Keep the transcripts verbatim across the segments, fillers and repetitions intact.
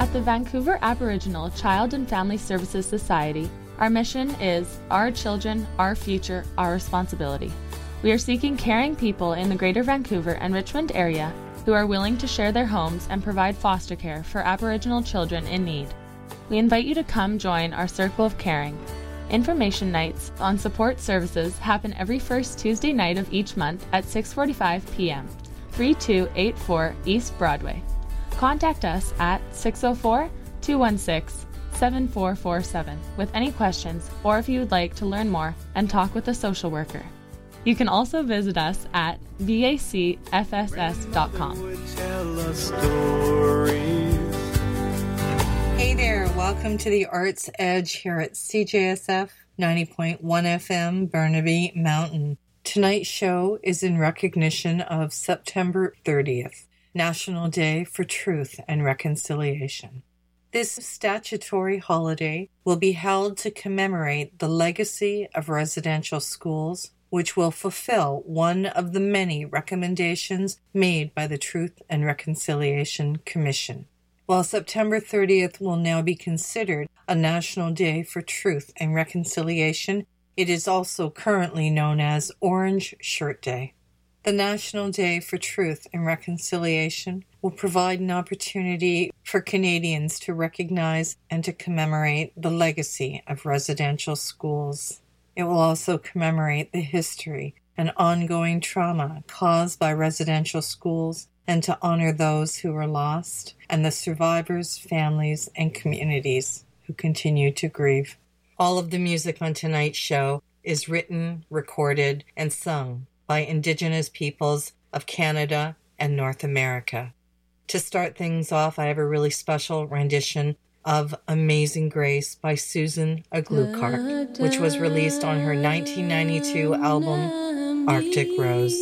At the Vancouver Aboriginal Child and Family Services Society, our mission is Our Children, Our Future, Our Responsibility. We are seeking caring people in the Greater Vancouver and Richmond area who are willing to share their homes and provide foster care for Aboriginal children in need. We invite you to come join our Circle of Caring. Information nights on support services happen every first Tuesday night of each month at six forty-five p.m., thirty-two eighty-four East Broadway. Contact us at six oh four, two one six, seven four four seven with any questions or if you would like to learn more and talk with a social worker. You can also visit us at v a c f s s dot com. Hey there, welcome to the Arts Edge here at C J S F ninety point one F M Burnaby Mountain. Tonight's show is in recognition of September thirtieth, National Day for Truth and Reconciliation. This statutory holiday will be held to commemorate the legacy of residential schools, which will fulfill one of the many recommendations made by the Truth and Reconciliation Commission. While September thirtieth will now be considered a National Day for Truth and Reconciliation, it is also currently known as Orange Shirt Day. The National Day for Truth and Reconciliation will provide an opportunity for Canadians to recognize and to commemorate the legacy of residential schools. It will also commemorate the history and ongoing trauma caused by residential schools and to honor those who were lost and the survivors, families, and communities who continue to grieve. All of the music on tonight's show is written, recorded, and sung by Indigenous peoples of Canada and North America. To start things off, I have a really special rendition of Amazing Grace by Susan Aglukark, which was released on her nineteen ninety-two album, Arctic Rose.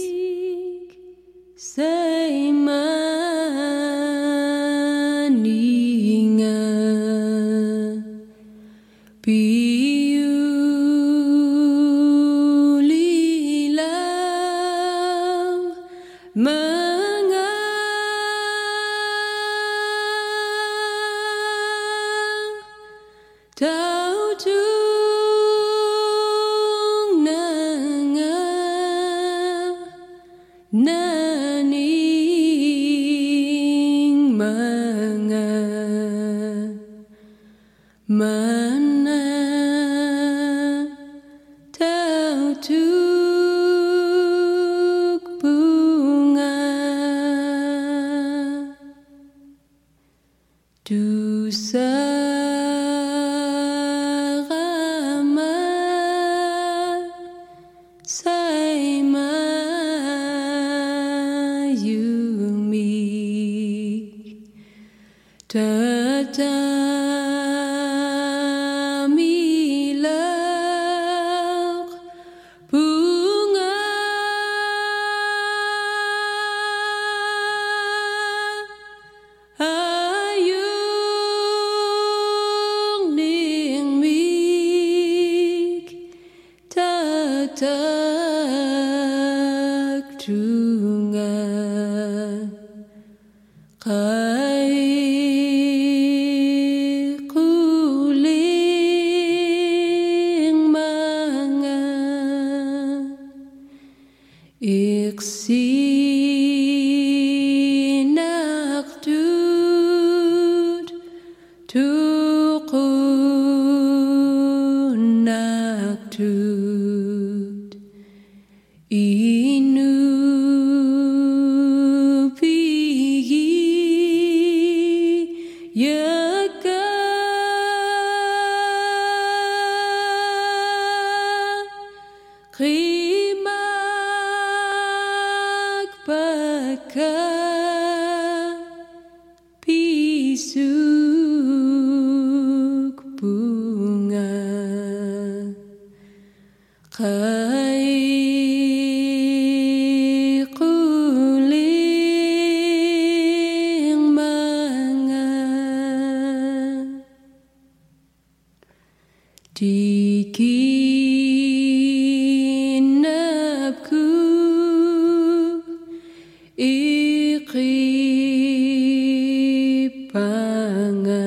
Panga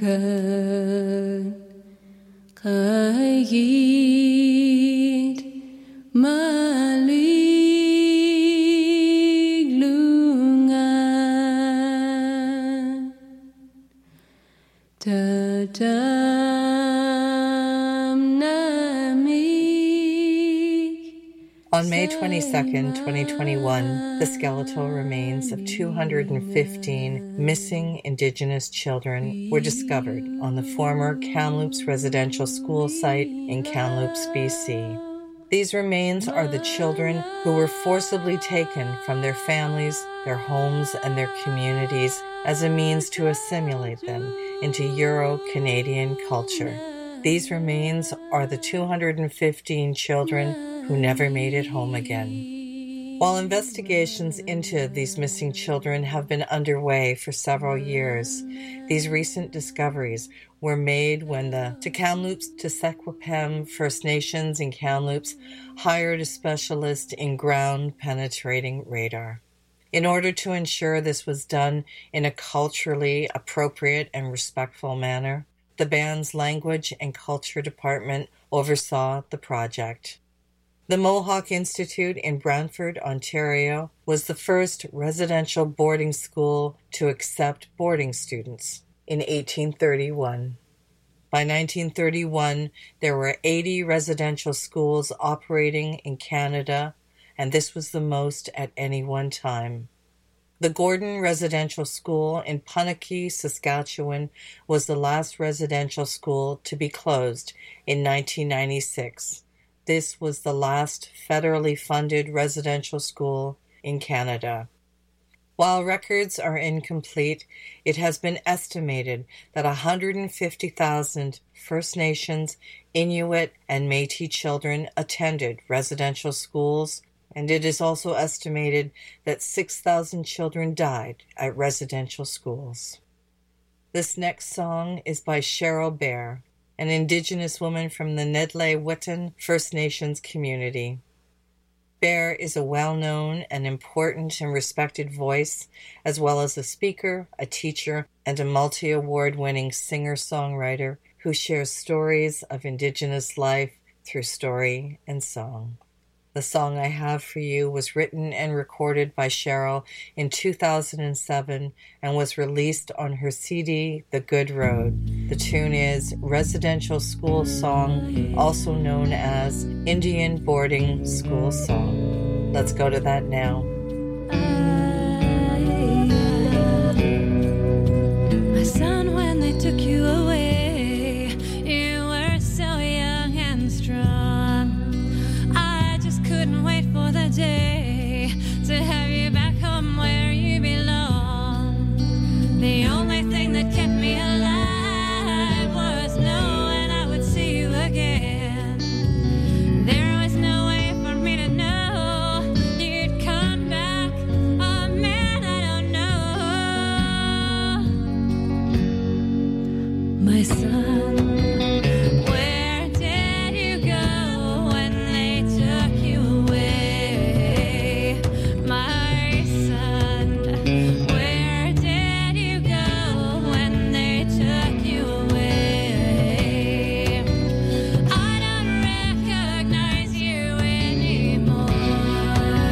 Kayit maliglungan Tadam namig. On May twenty-second, twenty twenty-one, the skeletal remains of two hundred fifteen missing Indigenous children were discovered on the former Kamloops residential school site in Kamloops, B C. These remains are the children who were forcibly taken from their families, their homes, and their communities as a means to assimilate them into Euro-Canadian culture. These remains are the two hundred fifteen children who never made it home again. While investigations into these missing children have been underway for several years, these recent discoveries were made when the Kamloops Tsequipem First Nations in Kamloops hired a specialist in ground-penetrating radar. In order to ensure this was done in a culturally appropriate and respectful manner, the band's Language and Culture Department oversaw the project. The Mohawk Institute in Brantford, Ontario, was the first residential boarding school to accept boarding students in eighteen thirty-one. By nineteen thirty-one, there were eighty residential schools operating in Canada, and this was the most at any one time. The Gordon Residential School in Punakee, Saskatchewan, was the last residential school to be closed in nineteen ninety-six. This was the last federally funded residential school in Canada. While records are incomplete, it has been estimated that one hundred fifty thousand First Nations, Inuit, and Métis children attended residential schools, and it is also estimated that six thousand children died at residential schools. This next song is by Cheryl Bear, an Indigenous woman from the Nedley-Wet'en First Nations community. Bear is a well-known and important and respected voice, as well as a speaker, a teacher, and a multi-award-winning singer-songwriter who shares stories of Indigenous life through story and song. The song I have for you was written and recorded by Cheryl in two thousand seven and was released on her C D, The Good Road. The tune is Residential School Song, also known as Indian Boarding School Song. Let's go to that now. My son, when they took you away, you were so young and strong. Couldn't wait for the day to have you back home where you belong. The only thing that kept me alive was knowing I would see you again. There was no way for me to know you'd come back. Oh man, I don't know. My son, where did you go when they took you away? My son, where did you go when they took you away? I don't recognize you anymore.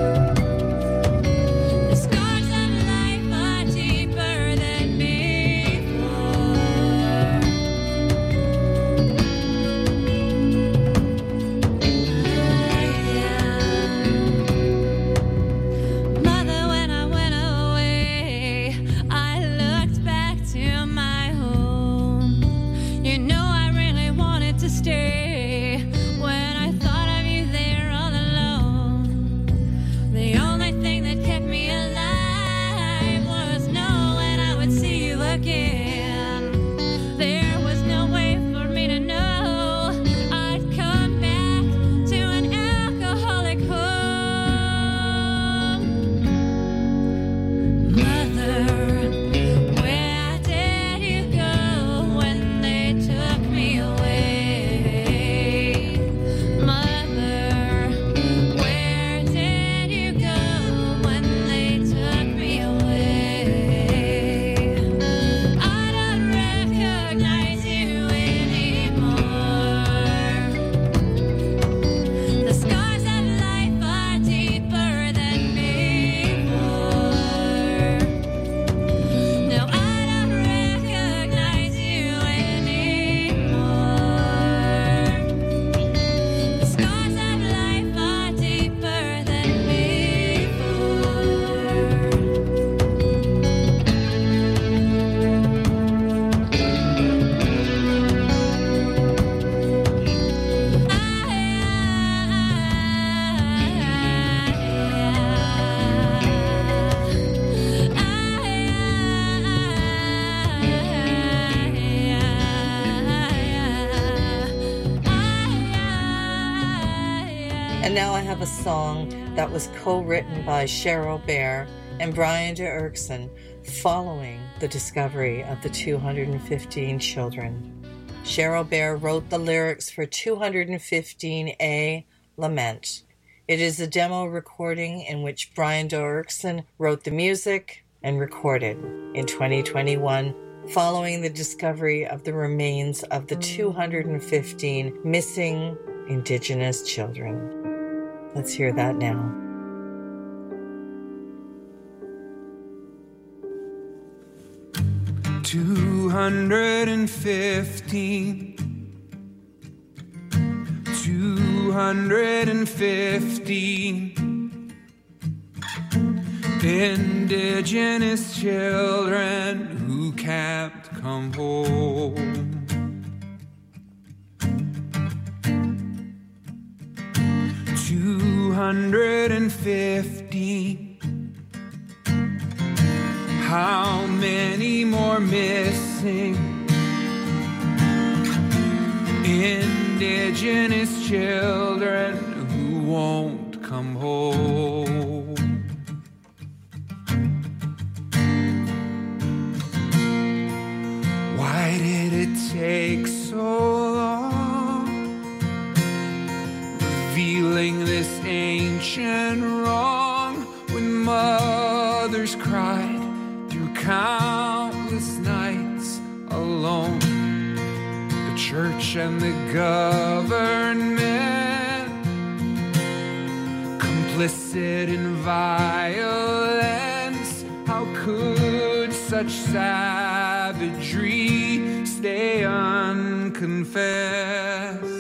The scars of life are deeper than before. And now I have a song that was co-written by Cheryl Bear and Brian Doerksen following the discovery of the two hundred fifteen children. Cheryl Bear wrote the lyrics for two hundred fifteen A, Lament. It is a demo recording in which Brian Doerksen wrote the music and recorded in twenty twenty-one following the discovery of the remains of the two hundred fifteen missing Indigenous children. Let's hear that now. two hundred fifteen two hundred fifteen Indigenous children who can't come home. two hundred fifteen How many more missing Indigenous children who won't come home? Why did it take so long revealing this ancient wrong when mothers cried countless nights alone? The church and the government complicit in violence. How could such savagery stay unconfessed?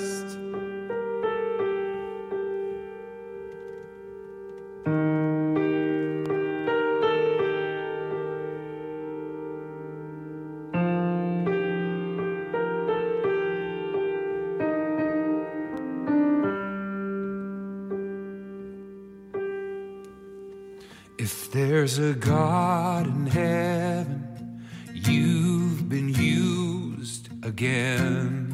If there's a God in heaven, you've been used again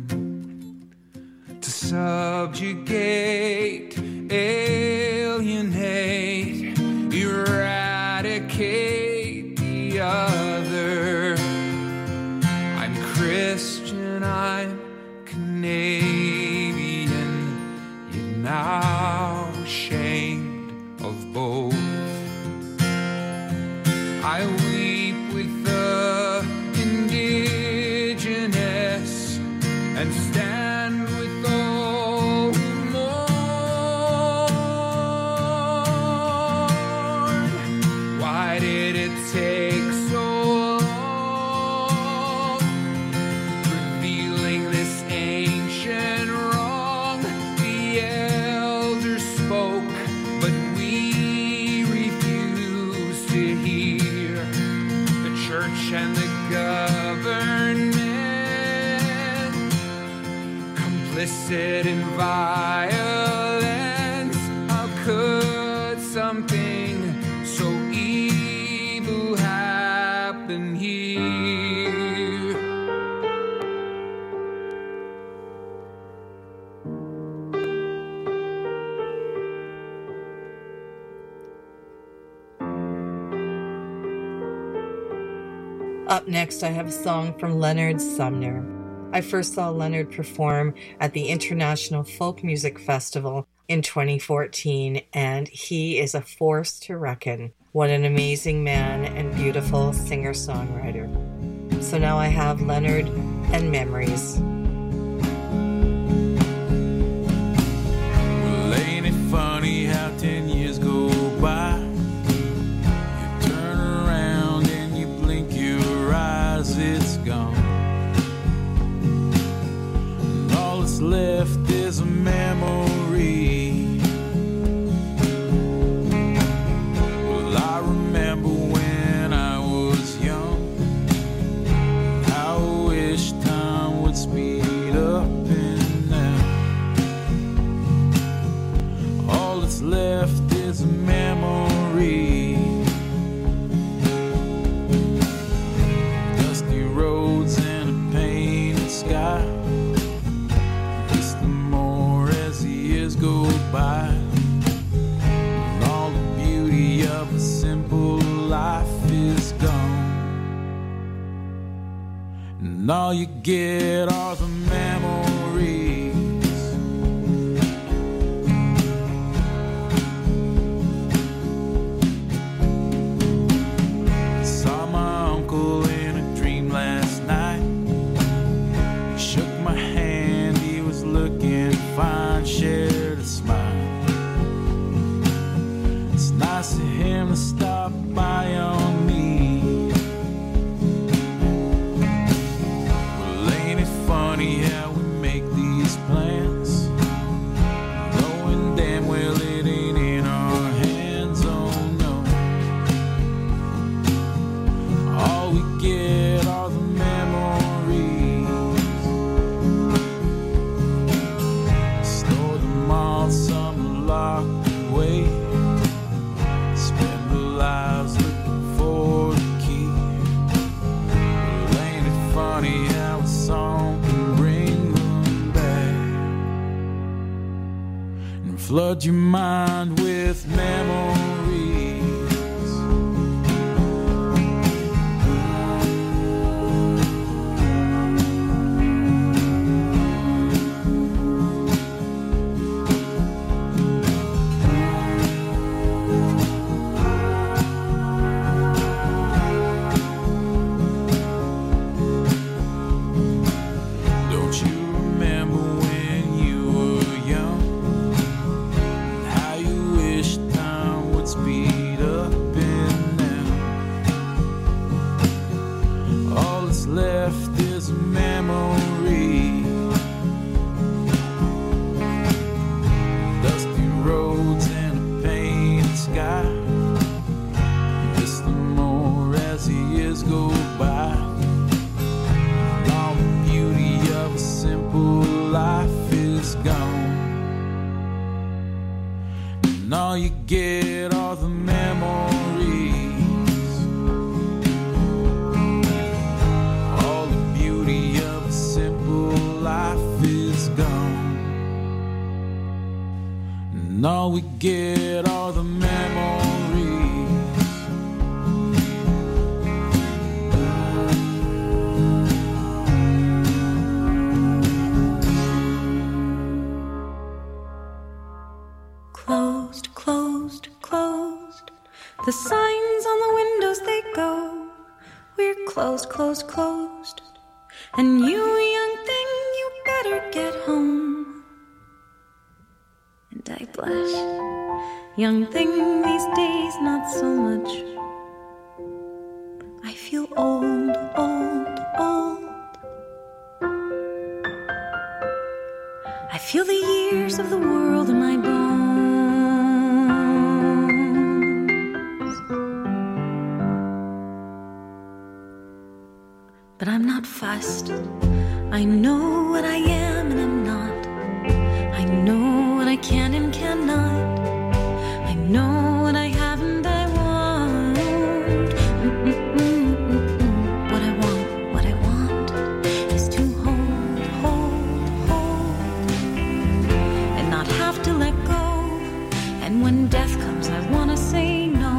to subjugate, alienate, eradicate the other. I'm Christian, I'm Canadian, yet now ashamed of both. I weep with the indigenous and stand with all who mourn. Why did it take so long revealing this ancient wrong? The elders spoke, but we refuse to hear. Church and the government complicit in violence. How could something so evil happen here? Up next, I have a song from Leonard Sumner. I first saw Leonard perform at the International Folk Music Festival in twenty fourteen, and he is a force to reckon. What an amazing man and beautiful singer-songwriter. So now I have Leonard and Memories. Well, ain't it funny how ten years go by? It's gone. And all that's left is a memory. Well, I remember when I was young, I wish time would speed all you get are the memories. I saw my uncle in a dream last night. He shook my hand, he was looking fine, shared a smile. It's nice of him to stop by on me. Funny how we make these plans, knowing damn well it ain't in our hands, oh no. All we get are the memories. Store them all, some locked away. Spend our lives looking for the key. Well, ain't it funny how a song flood your mind with memories. Don't you remember when you were young? Speed up and down. All that's left is a memory. Dusty roads and a painted sky. Miss them more as the years go by. And all the beauty of a simple life is gone. And all you get are the memories. All the beauty of a simple life is gone. And all we get are the memories. Closed, closed, closed. The signs on the windows, they go. We're closed, closed, closed. And you, young thing, you better get home. And I blush. Young thing, these days, not so much. I feel old, old, old. I feel the years of the world in my bones. But I'm not fussed. I know what I am and I'm not. I know what I can and cannot. I know what I have and I want. Mm-mm-mm-mm-mm. What I want, what I want is to hold, hold, hold, and not have to let go. And when death comes, I want to say no.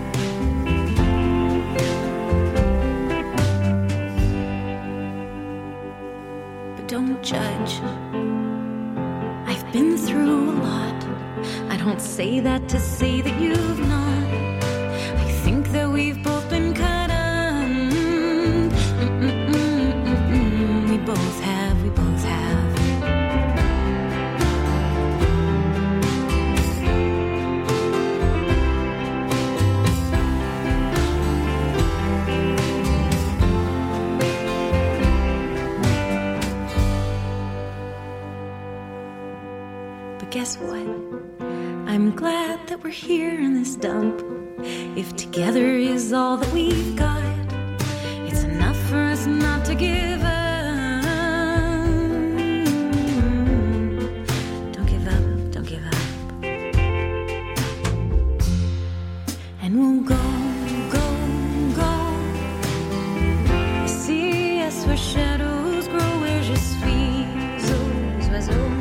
Don't judge. I've been through a lot. I don't say that to say that you've not. I think that we've both been cut on. Mm-mm-mm-mm-mm. We both have, we both have. Guess what? I'm glad that we're here in this dump. If together is all that we've got, it's enough for us not to give up. Don't give up, don't give up. And we'll go, go, go. See us where shadows grow, where je suis, aux oiseaux.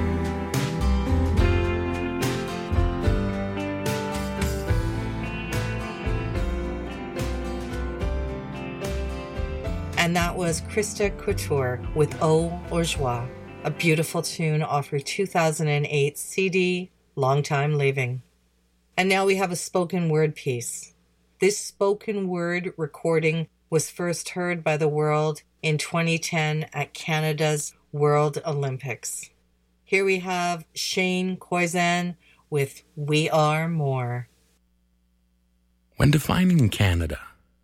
And that was Krista Couture with Eau Bourgeois, a beautiful tune off her two thousand eight C D, Long Time Leaving. And now we have a spoken word piece. This spoken word recording was first heard by the world in twenty ten at Canada's World Olympics. Here we have Shane Koizan with We Are More. When defining Canada,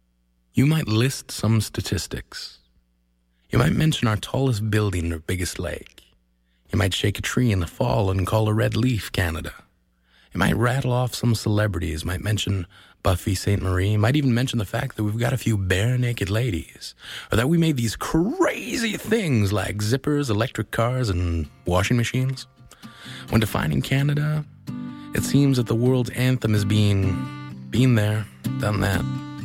you might list some statistics. You might mention our tallest building or biggest lake. You might shake a tree in the fall and call a red leaf Canada. You might rattle off some celebrities, might mention Buffy Sainte Marie, might even mention the fact that we've got a few bare naked ladies, or that we made these crazy things like zippers, electric cars, and washing machines. When defining Canada, it seems that the world's anthem is being, been there, done that.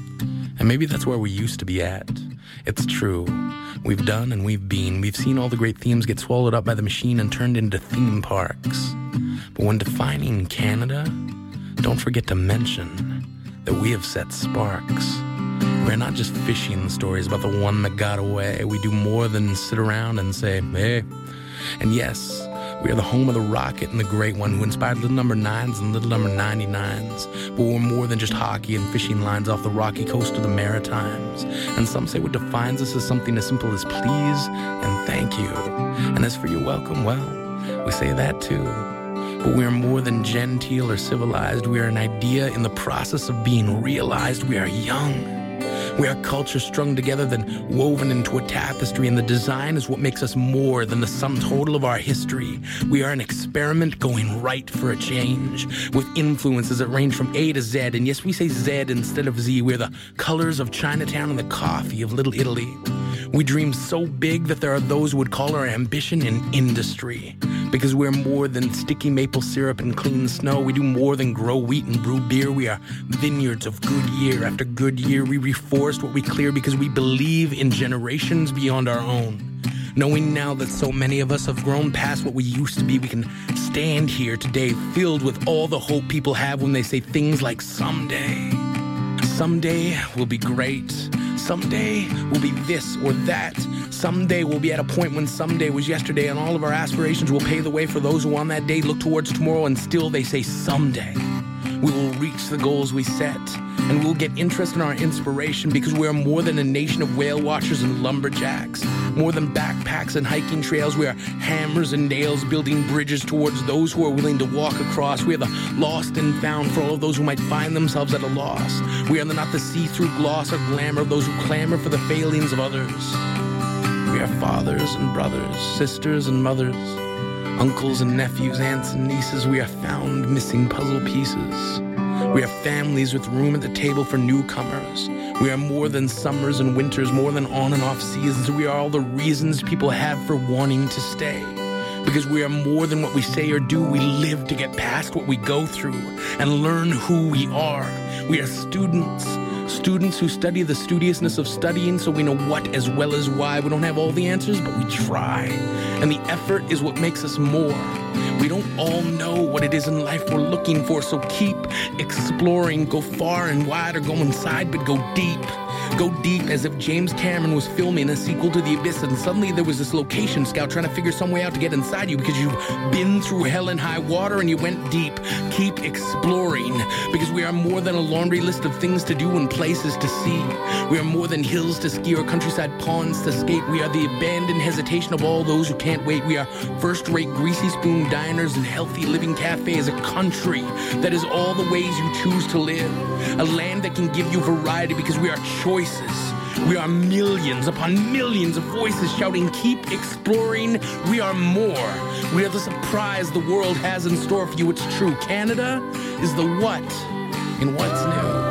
And maybe that's where we used to be at. It's true. We've done and we've been. We've seen all the great themes get swallowed up by the machine and turned into theme parks. But when defining Canada, don't forget to mention that we have set sparks. We're not just fishing stories about the one that got away. We do more than sit around and say, hey. And yes, we are the home of the Rocket and the Great One who inspired little number nines and little number ninety-nines. But we're more than just hockey and fishing lines off the rocky coast of the Maritimes. And some say what defines us is something as simple as please and thank you. And as for your welcome, well, we say that too. But we are more than genteel or civilized. We are an idea in the process of being realized. We are young. We are culture strung together, then woven into a tapestry, and the design is what makes us more than the sum total of our history. We are an experiment going right for a change, with influences that range from A to Z, and yes, we say Z instead of Z. We're the colors of Chinatown and the coffee of Little Italy. We dream so big that there are those who would call our ambition an industry. Because we're more than sticky maple syrup and clean snow. We do more than grow wheat and brew beer. We are vineyards of good year after good year. We reforest what we clear because we believe in generations beyond our own. Knowing now that so many of us have grown past what we used to be, we can stand here today filled with all the hope people have when they say things like someday. Someday will be great. Someday will be this or that. Someday we'll be at a point when someday was yesterday, and all of our aspirations will pave the way for those who on that day look towards tomorrow, and still they say someday. We will reach the goals we set, and we'll get interest in our inspiration because we are more than a nation of whale watchers and lumberjacks. More than backpacks and hiking trails, we are hammers and nails building bridges towards those who are willing to walk across. We are the lost and found for all of those who might find themselves at a loss. We are the, not the see-through gloss or glamour of those who clamor for the failings of others. We are fathers and brothers, sisters and mothers, uncles and nephews, aunts and nieces. We are found missing puzzle pieces. We are families with room at the table for newcomers. We are more than summers and winters, more than on and off seasons. We are all the reasons people have for wanting to stay. Because we are more than what we say or do. We live to get past what we go through and learn who we are. We are students. Students who study the studiousness of studying so we know what as well as why. We don't have all the answers, but we try. And the effort is what makes us more. We don't all know what it is in life we're looking for, so keep exploring. Go far and wide or go inside, but go deep. Go deep as if James Cameron was filming a sequel to The Abyss and suddenly there was this location scout trying to figure some way out to get inside you because you've been through hell and high water and you went deep. Keep exploring because we are more than a laundry list of things to do and places to see. We are more than hills to ski or countryside ponds to skate. We are the abandoned hesitation of all those who can't wait. We are first-rate greasy spoon diners and healthy living cafes. A country that is all the ways you choose to live. A land that can give you variety because we are choices. We are millions upon millions of voices shouting, keep exploring. We are more. We are the surprise the world has in store for you. It's true. Canada is the what in what's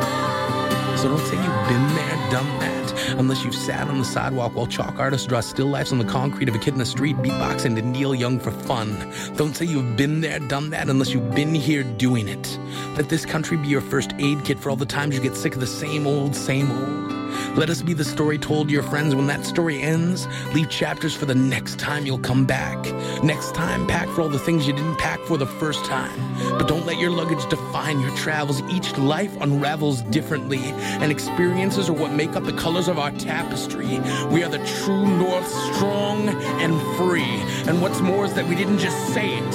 new. So don't say you've been there, done that, unless you've sat on the sidewalk while chalk artists draw still lifes on the concrete of a kid in the street beatboxing to Neil Young for fun. Don't say you've been there, done that, unless you've been here doing it. Let this country be your first aid kit for all the times you get sick of the same old, same old. Let us be the story told to your friends. When that story ends, leave chapters for the next time you'll come back. Next time, pack for all the things you didn't pack for the first time. But don't let your luggage define your travels. Each life unravels differently, and experiences are what make up the colors of our tapestry. We are the true north, strong and free. And what's more is that we didn't just say it.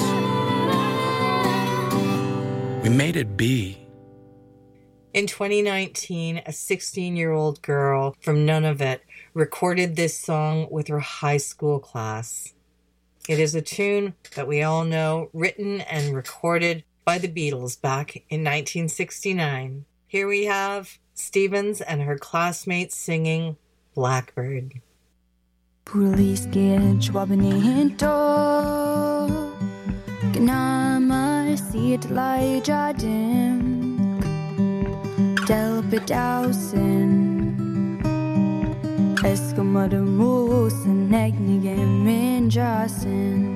We made it be. In twenty nineteen, a sixteen-year-old girl from Nunavut recorded this song with her high school class. It is a tune that we all know, written and recorded by the Beatles back in nineteen sixty-nine. Here we have Stevens and her classmates singing Blackbird. Poliske chwabani to Gnama sit lai jadim Delbedausen Eskamademosen Negnige Minjasen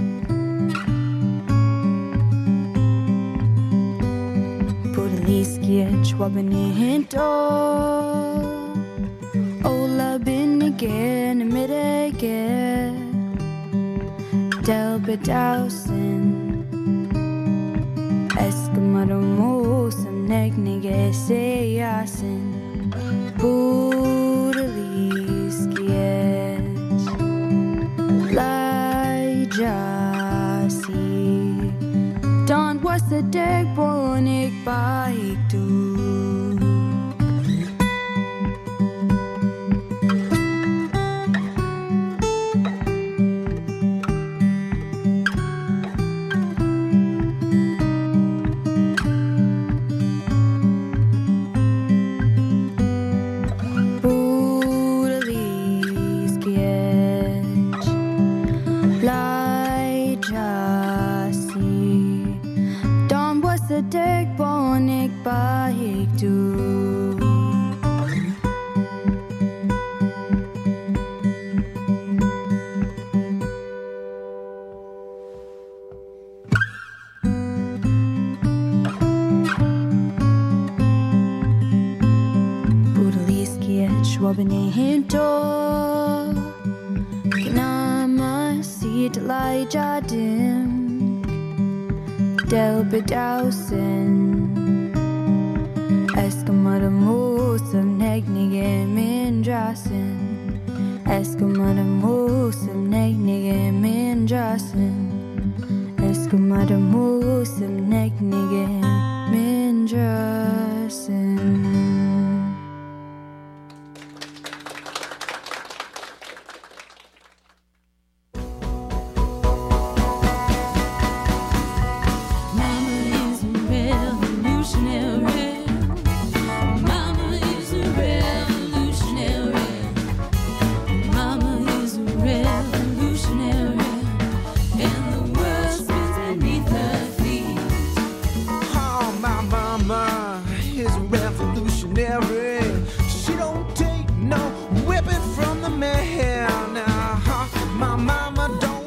Poliske chwabani to Ola bin again midage Delbedausen Eskamademosen Negnige sejasen Budeliskiet Lajasi Don was the deg bonik baik du Deg bonik baik du Budeliskiet schwabene hinto Gnama sit lai jadim Delbedausen Eskamademosen Negnige Minjasen Eskamademosen Negnige Minjasen Eskamademosen Negnige Minjasen. She don't take no whipping from the man. Uh-huh. My mama don't